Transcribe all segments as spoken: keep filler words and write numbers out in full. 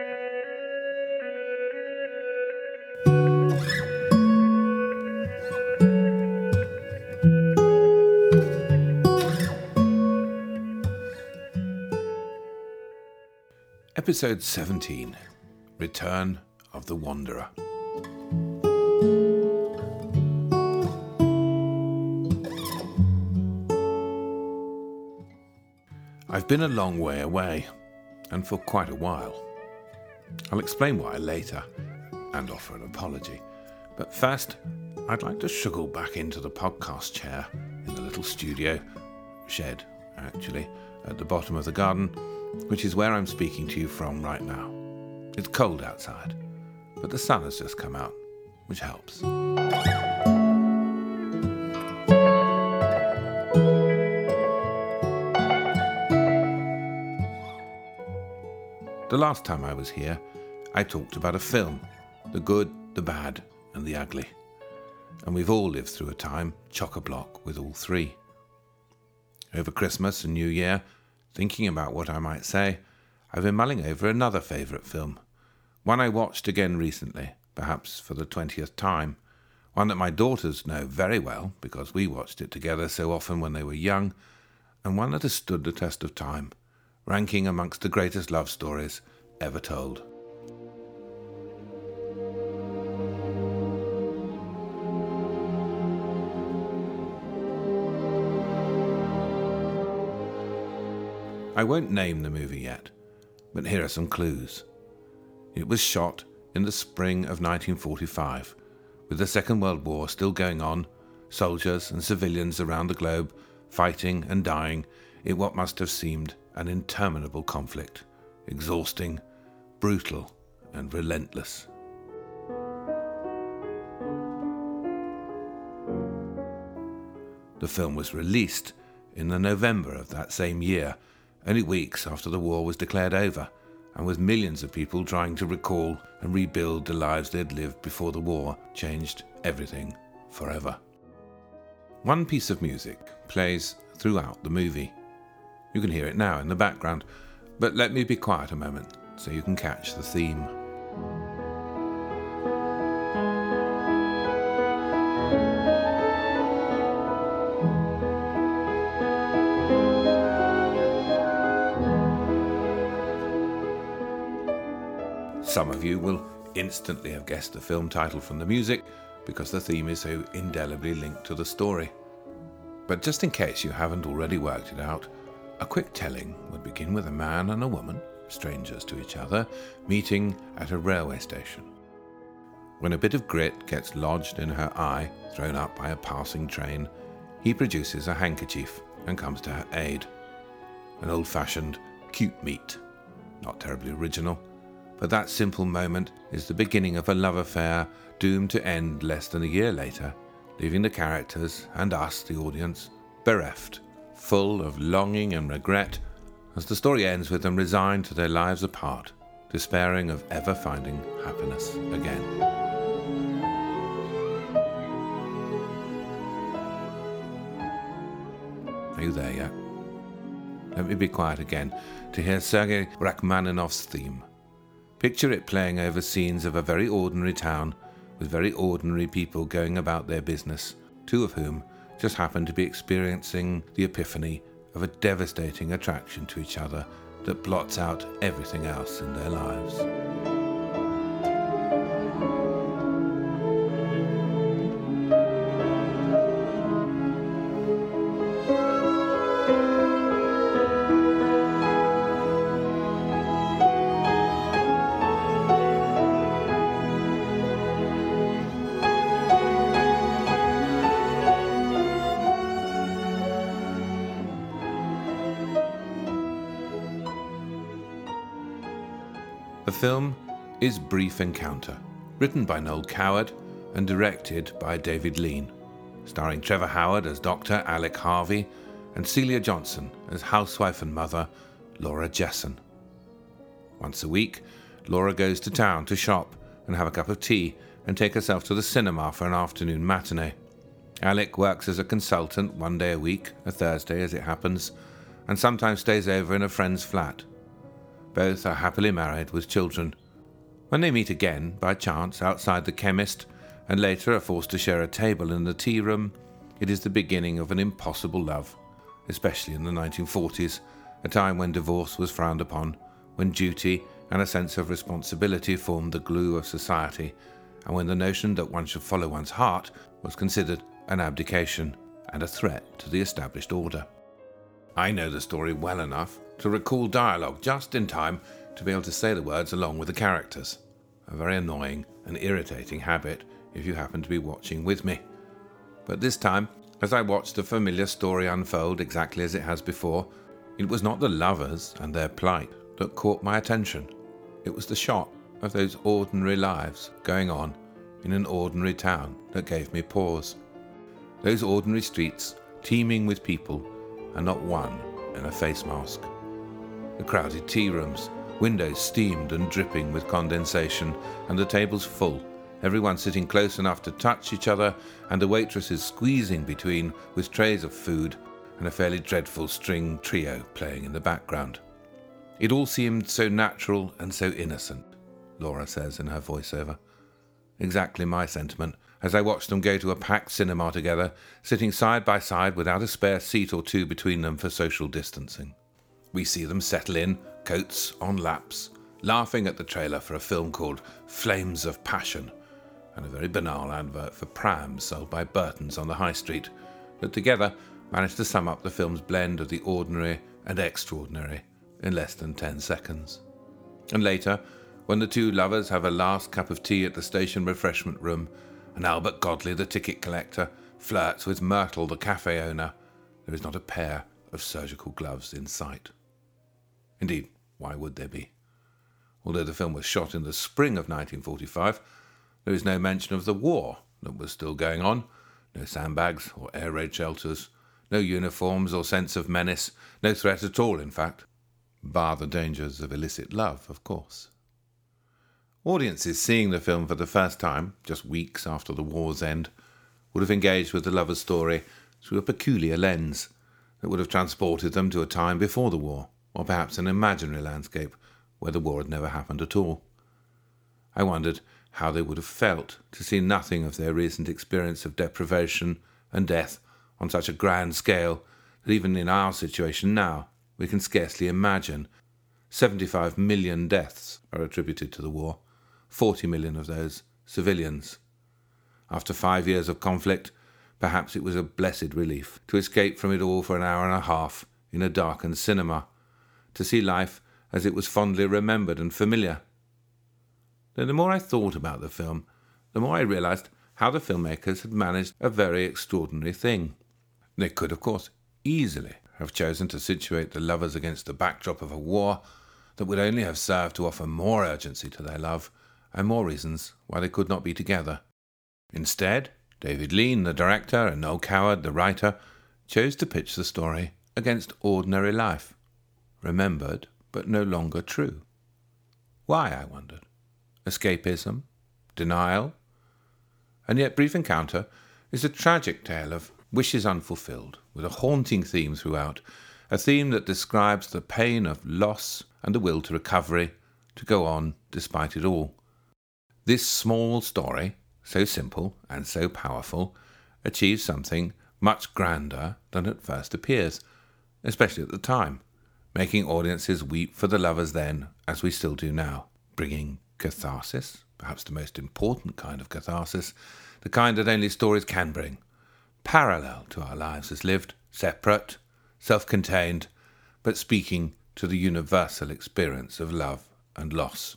Episode seventeen, Return of the Wanderer. I've been a long way away, and for quite a while. I'll explain why later, and offer an apology. But first, I'd like to struggle back into the podcast chair in the little studio, shed actually, at the bottom of the garden, which is where I'm speaking to you from right now. It's cold outside, but the sun has just come out, which helps. The last time I was here, I talked about a film, the good, the bad, and the ugly. And we've all lived through a time chock-a-block with all three. Over Christmas and New Year, thinking about what I might say, I've been mulling over another favourite film, one I watched again recently, perhaps for the twentieth time, one that my daughters know very well because we watched it together so often when they were young, and one that has stood the test of time, ranking amongst the greatest love stories ever told. I won't name the movie yet, but here are some clues. It was shot in the spring of nineteen forty-five, with the Second World War still going on, soldiers and civilians around the globe fighting and dying in what must have seemed an interminable conflict, exhausting, brutal, and relentless. The film was released in the November of that same year, only weeks after the war was declared over, and with millions of people trying to recall and rebuild the lives they'd lived before the war changed everything forever. One piece of music plays throughout the movie. You can hear it now in the background, but let me be quiet a moment so you can catch the theme. Some of you will instantly have guessed the film title from the music because the theme is so indelibly linked to the story. But just in case you haven't already worked it out, a quick telling would begin with a man and a woman, strangers to each other, meeting at a railway station. When a bit of grit gets lodged in her eye, thrown up by a passing train, he produces a handkerchief and comes to her aid. An old-fashioned cute meet. Not terribly original, but that simple moment is the beginning of a love affair doomed to end less than a year later, leaving the characters, and us, the audience, bereft, full of longing and regret, as the story ends with them resigned to their lives apart, despairing of ever finding happiness again. Are you there yet? Let me be quiet again to hear Sergei Rachmaninoff's theme. Picture it playing over scenes of a very ordinary town with very ordinary people going about their business, two of whom just happen to be experiencing the epiphany of a devastating attraction to each other that blots out everything else in their lives. The film is Brief Encounter, written by Noel Coward and directed by David Lean, starring Trevor Howard as Doctor Alec Harvey and Celia Johnson as housewife and mother Laura Jesson. Once a week, Laura goes to town to shop and have a cup of tea and take herself to the cinema for an afternoon matinee. Alec works as a consultant one day a week, a Thursday as it happens, and sometimes stays over in a friend's flat. Both are happily married with children. When they meet again, by chance, outside the chemist, and later are forced to share a table in the tea room, it is the beginning of an impossible love, especially in the nineteen forties, a time when divorce was frowned upon, when duty and a sense of responsibility formed the glue of society, and when the notion that one should follow one's heart was considered an abdication and a threat to the established order. I know the story well enough to recall dialogue just in time to be able to say the words along with the characters, a very annoying and irritating habit if you happen to be watching with me. But this time, as I watched the familiar story unfold exactly as it has before, it was not the lovers and their plight that caught my attention. It was the shot of those ordinary lives going on in an ordinary town that gave me pause. Those ordinary streets teeming with people and not one in a face mask. The crowded tea rooms, windows steamed and dripping with condensation, and the tables full, everyone sitting close enough to touch each other, and the waitresses squeezing between with trays of food, and a fairly dreadful string trio playing in the background. It all seemed so natural and so innocent, Laura says in her voiceover. Exactly my sentiment as I watched them go to a packed cinema together, sitting side by side without a spare seat or two between them for social distancing. We see them settle in, coats on laps, laughing at the trailer for a film called Flames of Passion, and a very banal advert for prams sold by Burton's on the high street, that together managed to sum up the film's blend of the ordinary and extraordinary in less than ten seconds. And later, when the two lovers have a last cup of tea at the station refreshment room, and Albert Godley, the ticket collector, flirts with Myrtle, the cafe owner, there is not a pair of surgical gloves in sight. Indeed, why would there be? Although the film was shot in the spring of nineteen forty-five, there is no mention of the war that was still going on, no sandbags or air raid shelters, no uniforms or sense of menace, no threat at all, in fact, bar the dangers of illicit love, of course. Audiences seeing the film for the first time, just weeks after the war's end, would have engaged with the lover's story through a peculiar lens that would have transported them to a time before the war, or perhaps an imaginary landscape where the war had never happened at all. I wondered how they would have felt to see nothing of their recent experience of deprivation and death on such a grand scale that even in our situation now we can scarcely imagine. seventy-five million deaths are attributed to the war, forty million of those civilians. After five years of conflict, perhaps it was a blessed relief to escape from it all for an hour and a half in a darkened cinema, to see life as it was fondly remembered and familiar. Then the more I thought about the film, the more I realized how the filmmakers had managed a very extraordinary thing. They could, of course, easily have chosen to situate the lovers against the backdrop of a war that would only have served to offer more urgency to their love and more reasons why they could not be together. Instead, David Lean, the director, and Noel Coward, the writer, chose to pitch the story against ordinary life, remembered but no longer true. Why, I wondered? Escapism? Denial? And yet Brief Encounter is a tragic tale of wishes unfulfilled, with a haunting theme throughout, a theme that describes the pain of loss and the will to recovery, to go on despite it all. This small story, so simple and so powerful, achieves something much grander than at first appears, especially at the time, making audiences weep for the lovers then, as we still do now, bringing catharsis, perhaps the most important kind of catharsis, the kind that only stories can bring, parallel to our lives as lived, separate, self-contained, but speaking to the universal experience of love and loss.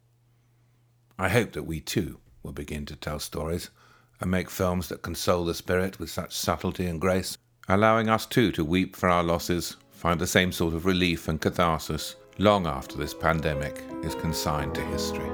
I hope that we too will begin to tell stories and make films that console the spirit with such subtlety and grace, allowing us too to weep for our losses, find the same sort of relief and catharsis long after this pandemic is consigned to history.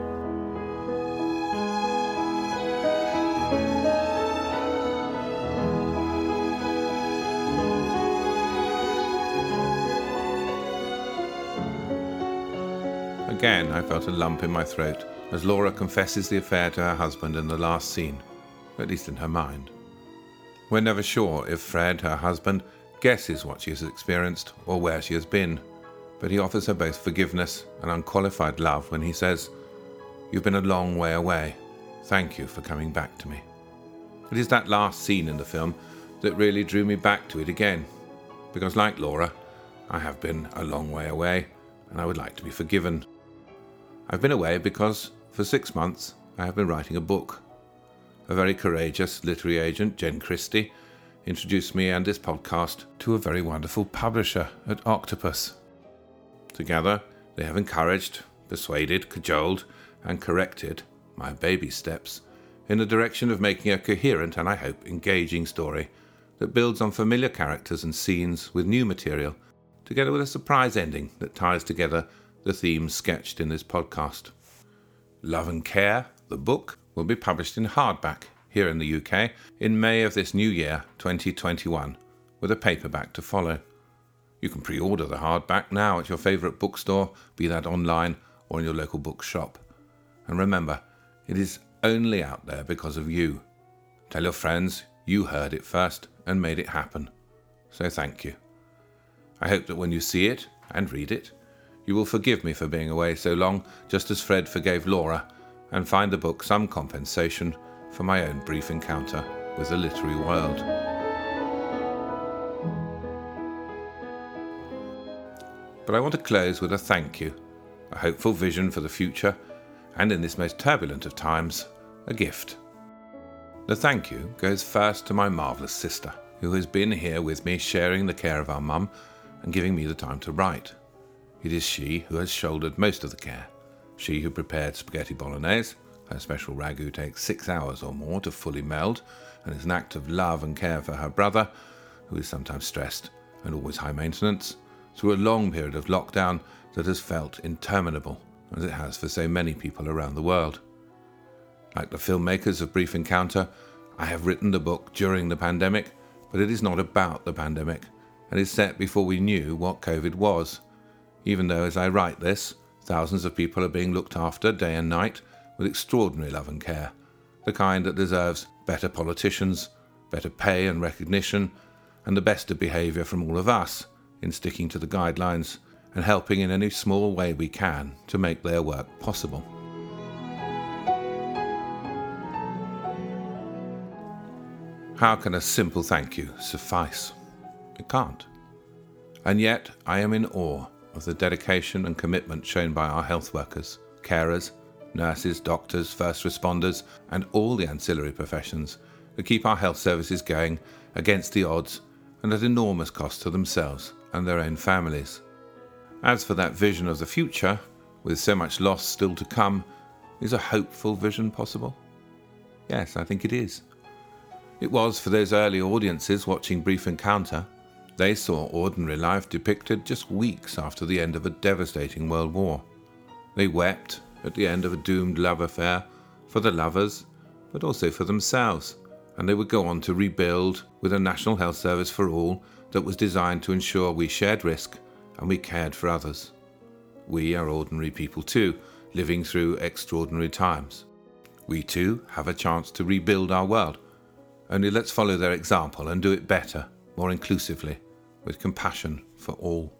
Again, I felt a lump in my throat as Laura confesses the affair to her husband in the last scene, at least in her mind. We're never sure if Fred, her husband, guesses what she has experienced or where she has been, but he offers her both forgiveness and unqualified love when he says, "You've been a long way away. Thank you for coming back to me." It is that last scene in the film that really drew me back to it again, because like Laura, I have been a long way away, and I would like to be forgiven. I've been away because, for six months, I have been writing a book. A very courageous literary agent, Jen Christie, introduced me and this podcast to a very wonderful publisher at Octopus. Together, they have encouraged, persuaded, cajoled, and corrected my baby steps in the direction of making a coherent and, I hope, engaging story that builds on familiar characters and scenes with new material, together with a surprise ending that ties together the themes sketched in this podcast. Love and Care, the book, will be published in hardback here in the U K in May of this new year, twenty twenty-one, with a paperback to follow. You can pre-order the hardback now at your favourite bookstore, be that online or in your local bookshop. And remember, it is only out there because of you. Tell your friends you heard it first and made it happen. So thank you. I hope that when you see it and read it, you will forgive me for being away so long, just as Fred forgave Laura, and find the book some compensation for my own brief encounter with the literary world. But I want to close with a thank you, a hopeful vision for the future, and in this most turbulent of times, a gift. The thank you goes first to my marvellous sister, who has been here with me sharing the care of our mum and giving me the time to write. It is she who has shouldered most of the care. She who prepared spaghetti bolognese, her special ragu takes six hours or more to fully meld, and is an act of love and care for her brother, who is sometimes stressed and always high maintenance, through a long period of lockdown that has felt interminable, as it has for so many people around the world. Like the filmmakers of Brief Encounter, I have written the book during the pandemic, but it is not about the pandemic, and is set before we knew what COVID was, even though as I write this, thousands of people are being looked after day and night with extraordinary love and care, the kind that deserves better politicians, better pay and recognition, and the best of behaviour from all of us in sticking to the guidelines and helping in any small way we can to make their work possible. How can a simple thank you suffice? It can't. And yet I am in awe of the dedication and commitment shown by our health workers, carers, nurses, doctors, first responders, and all the ancillary professions that keep our health services going against the odds and at enormous cost to themselves and their own families. As for that vision of the future, with so much loss still to come, is a hopeful vision possible? Yes, I think it is. It was for those early audiences watching Brief Encounter. They saw ordinary life depicted just weeks after the end of a devastating world war. They wept at the end of a doomed love affair for the lovers, but also for themselves, and they would go on to rebuild with a national health service for all that was designed to ensure we shared risk and we cared for others. We are ordinary people too, living through extraordinary times. We too have a chance to rebuild our world. Only let's follow their example and do it better, more inclusively, with compassion for all.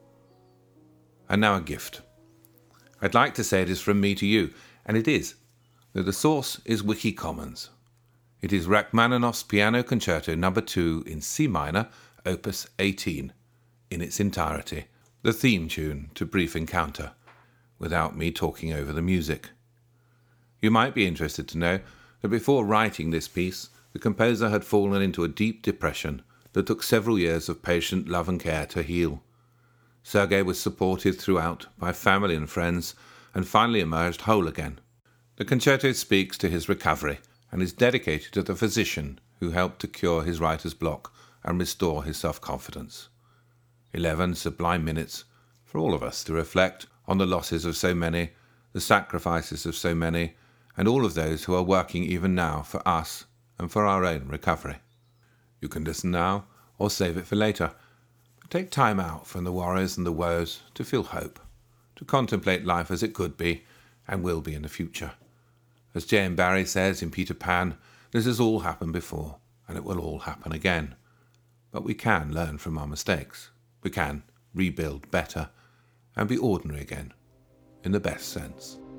And now a gift. I'd like to say it is from me to you, and it is, though the source is Wiki Commons. It is Rachmaninoff's Piano Concerto number two in C minor, opus eighteen, in its entirety, the theme tune to Brief Encounter, without me talking over the music. You might be interested to know that before writing this piece, the composer had fallen into a deep depression that took several years of patient love and care to heal. Sergei was supported throughout by family and friends, and finally emerged whole again. The concerto speaks to his recovery and is dedicated to the physician who helped to cure his writer's block and restore his self-confidence. Eleven sublime minutes for all of us to reflect on the losses of so many, the sacrifices of so many, and all of those who are working even now for us and for our own recovery. You can listen now or save it for later. But take time out from the worries and the woes to feel hope, to contemplate life as it could be and will be in the future. As J M Barrie says in Peter Pan, this has all happened before and it will all happen again. But we can learn from our mistakes. We can rebuild better. and be ordinary again, in the best sense.